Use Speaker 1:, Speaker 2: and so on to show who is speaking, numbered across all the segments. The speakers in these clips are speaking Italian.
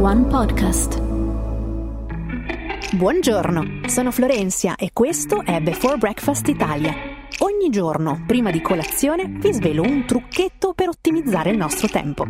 Speaker 1: One Podcast.
Speaker 2: Buongiorno, sono Florenzia e questo è Before Breakfast Italia. Ogni giorno, prima di colazione, vi svelo un trucchetto per ottimizzare il nostro tempo.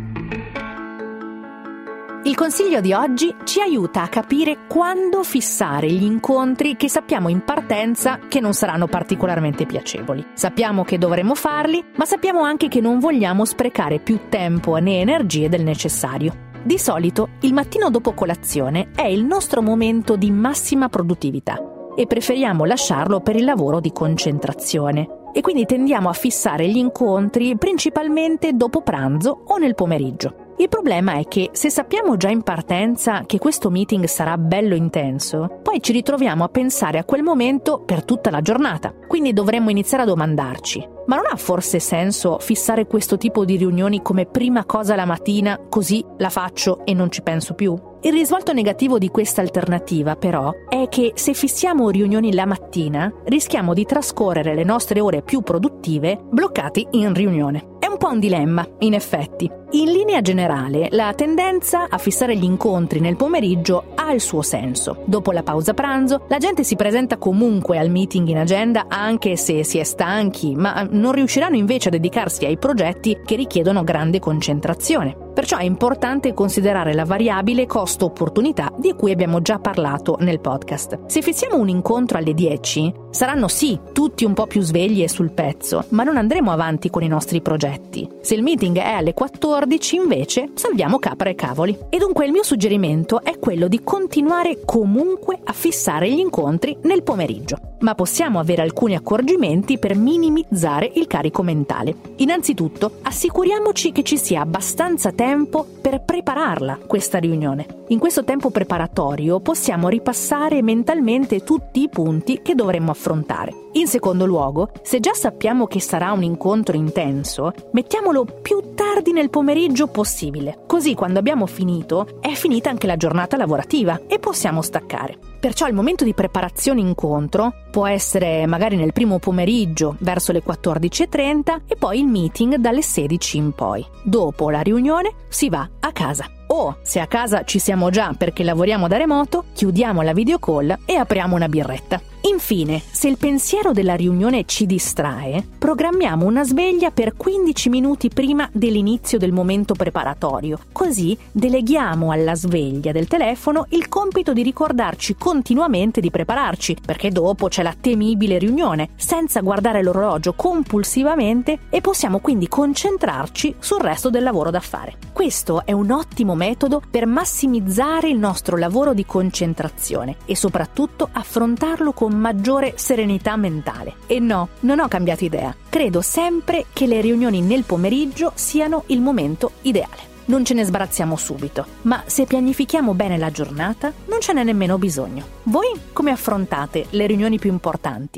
Speaker 2: Il consiglio di oggi ci aiuta a capire quando fissare gli incontri che sappiamo in partenza che non saranno particolarmente piacevoli. Sappiamo che dovremo farli, ma sappiamo anche che non vogliamo sprecare più tempo né energie del necessario. Di solito, il mattino dopo colazione è il nostro momento di massima produttività e preferiamo lasciarlo per il lavoro di concentrazione. E quindi tendiamo a fissare gli incontri principalmente dopo pranzo o nel pomeriggio. Il problema è che se sappiamo già in partenza che questo meeting sarà bello intenso, poi ci ritroviamo a pensare a quel momento per tutta la giornata. Quindi dovremmo iniziare a domandarci: ma non ha forse senso fissare questo tipo di riunioni come prima cosa la mattina, così la faccio e non ci penso più? Il risvolto negativo di questa alternativa, però, è che se fissiamo riunioni la mattina, rischiamo di trascorrere le nostre ore più produttive bloccati in riunione. È un po' un dilemma, in effetti. In linea generale, la tendenza a fissare gli incontri nel pomeriggio ha il suo senso. Dopo la pausa pranzo, la gente si presenta comunque al meeting in agenda anche se si è stanchi, ma non riusciranno invece a dedicarsi ai progetti che richiedono grande concentrazione. Perciò è importante considerare la variabile costo-opportunità di cui abbiamo già parlato nel podcast. Se fissiamo un incontro alle 10, saranno sì tutti un po' più svegli e sul pezzo, ma non andremo avanti con i nostri progetti. Se il meeting è alle 14, invece, salviamo capra e cavoli. E dunque il mio suggerimento è quello di continuare comunque a fissare gli incontri nel pomeriggio. Ma possiamo avere alcuni accorgimenti per minimizzare il carico mentale. Innanzitutto, assicuriamoci che ci sia abbastanza tempo per prepararla, questa riunione. In questo tempo preparatorio possiamo ripassare mentalmente tutti i punti che dovremmo affrontare. In secondo luogo, se già sappiamo che sarà un incontro intenso, mettiamolo più tardi nel pomeriggio possibile. Così quando abbiamo finito, è finita anche la giornata lavorativa e possiamo staccare. Perciò il momento di preparazione incontro può essere magari nel primo pomeriggio verso le 14:30 e poi il meeting dalle 16 in poi. Dopo la riunione si va a casa. O, se a casa ci siamo già perché lavoriamo da remoto, chiudiamo la video call e apriamo una birretta. Infine, se il pensiero della riunione ci distrae, programmiamo una sveglia per 15 minuti prima dell'inizio del momento preparatorio. Così deleghiamo alla sveglia del telefono il compito di ricordarci continuamente di prepararci, perché dopo c'è la temibile riunione, senza guardare l'orologio compulsivamente, e possiamo quindi concentrarci sul resto del lavoro da fare. Questo è un ottimo metodo per massimizzare il nostro lavoro di concentrazione e soprattutto affrontarlo con maggiore serenità mentale. E no, non ho cambiato idea. Credo sempre che le riunioni nel pomeriggio siano il momento ideale. Non ce ne sbarazziamo subito, ma se pianifichiamo bene la giornata, non ce n'è nemmeno bisogno. Voi come affrontate le riunioni più importanti?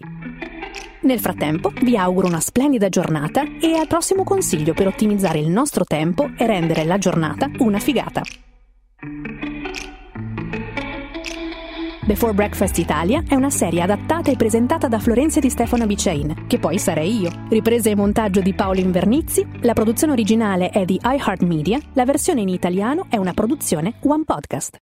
Speaker 2: Nel frattempo, vi auguro una splendida giornata e al prossimo consiglio per ottimizzare il nostro tempo e rendere la giornata una figata. Before Breakfast Italia è una serie adattata e presentata da Florenzia Di Stefano Bicein, che poi sarei io. Riprese e montaggio di Paolo Invernizzi, la produzione originale è di iHeartMedia, la versione in italiano è una produzione One Podcast.